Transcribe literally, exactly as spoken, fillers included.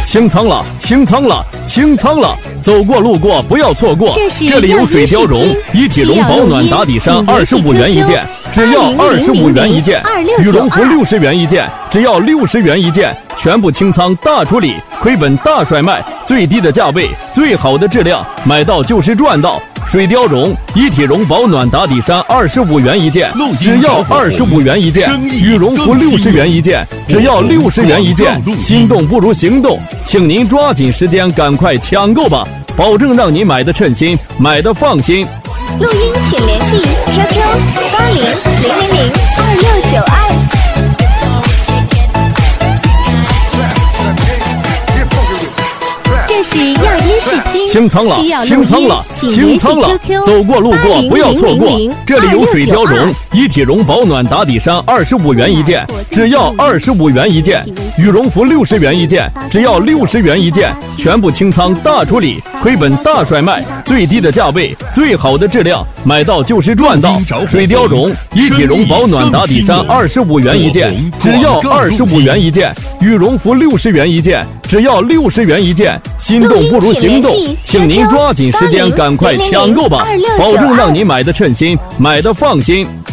清仓了，清仓了，清仓了！走过路过不要错过，这里有水貂绒一体绒保暖打底衫，二十五元一件，只要二十五元一件；羽绒服六十元一件，只要六十元一件，全部清仓大处理，亏本大甩卖，最低的价位，最好的质量，买到就是赚到。水貂绒一体绒保暖打底衫二十五元一件，只要二十五元一件；羽绒服六十元一件，只要六十元一件。心动不如行动，请您抓紧时间，赶快抢购吧，保证让你买的称心，买的放心。 录音请联系 Q Q 八零零零零二六九二。这是样音视听， 清仓了，清仓了，清仓了！走过路过不要错过，这里有水貂绒一体绒保暖打底衫，二十五元一件，只要二十五元一件；羽绒服六十元一件，只要六十元一件，全部清仓大处理，亏本大甩卖，最低的价位，最好的质量，买到就是赚到。水貂绒一体绒保暖打底衫二十五元一件，只要二十五元一件；羽绒服六十元一件，只要六十元一件。心动不如行动，请您抓紧时间，赶快抢购吧，保证让你买的称心，买的放心。